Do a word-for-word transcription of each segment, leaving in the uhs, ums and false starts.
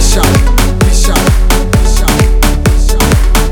विशाल विशाल विशाल विशाल।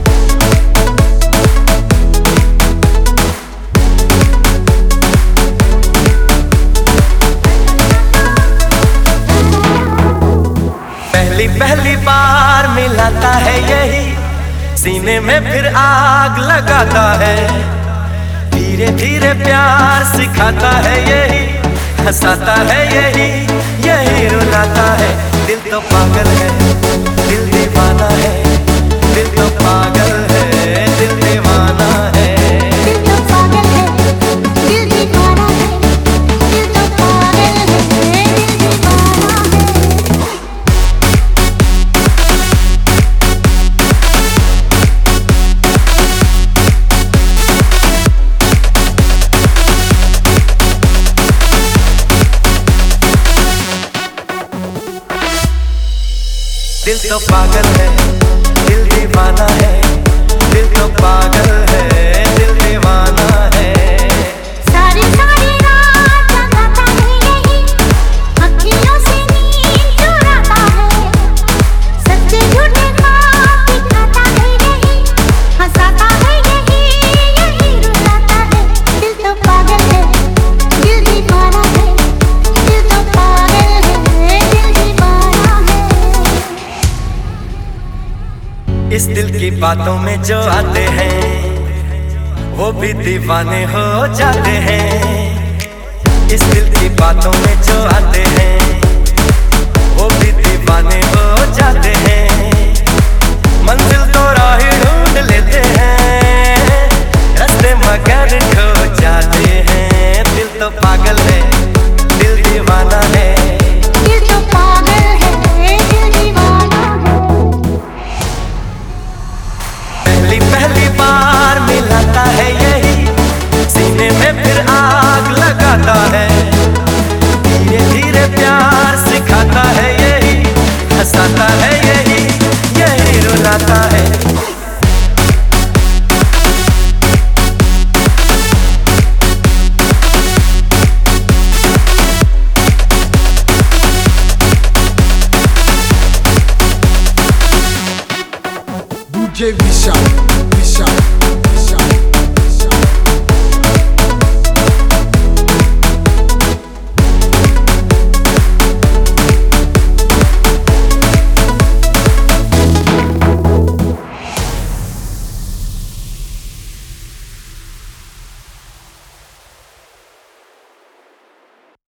पहली पहली बार मिलाता है यही, सीने में फिर आग लगाता है। धीरे धीरे प्यार सिखाता है यही, हंसाता है यही, यही रुलाता है। दिल तो पागल है, दिल दीवाना है, दिल तो पागल है, दिल दीवाना है। दिल तो पागल है, दिल दीवाना है, दिल तो पागल है, दिल दीवाना है। दिल तो पागल है, दिल दीवाना है, दिल तो पागल है, दिल दीवाना है। सारी सारी रात जगाता है यही, अखियों से नींद चुराता है। सच्चे झूठे ख्वाब दिखाता है यही, हंसाता है यही, यही रुलाता है। दिल तो पागल है, दिल दीवाना है, दिल तो पागल है, दिल दीवाना है। इस दिल की बातों में जो आते हैं वो भी दीवाने हो जाते हैं। इस दिल की बातों में जो आते हैं वो भी दीवाने हो जाते हैं। मंजिल तो राह ढूंढ लेते हैं, रास्ते मगर खो जाते हैं। दिल तो पागल है, दिल दीवाना है। दिल तो पागल है, दिल दीवाना है। पहली पहली बार मिलाता है यही, सीने में फिर आग लगाता है। धीरे धीरे प्यार सिखाता है यही, हंसाता है यही, यही रुलाता है। डीजे विशाल।